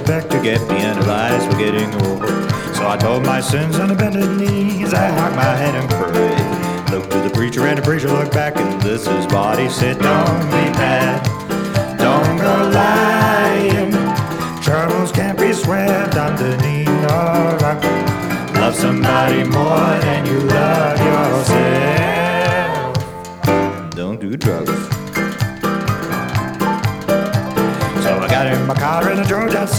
expect to get penalized for getting old. So I told my sins on the bended knees, I hung my head and prayed. Looked to the preacher and the preacher looked back, and this is what he said: don't be bad, don't go lying. Troubles can't be swept underneath no rug. Love somebody more than you love yourself. Don't do drugs. So I got in my car and I drove down